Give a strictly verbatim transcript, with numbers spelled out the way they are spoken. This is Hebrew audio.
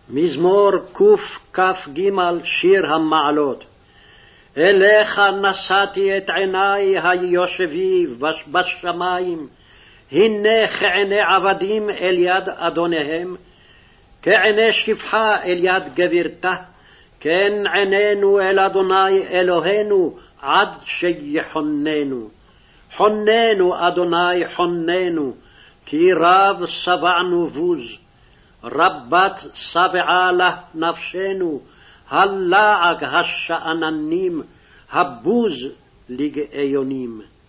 מזמור קכ"ג שיר המעלות. אליך נשאתי את עיני היושבי בשמים, הנה כעיני עבדים אל יד אדוניהם, כעיני שפחה אל יד גבירתה, כן עינינו אל אדוני אלוהינו עד שיחוננו. חוננו אדוני חוננו, כי רב שבענו בוז. רבת שבעה לה נפשנו, הלעג השאננים, הבוז לגאיונים.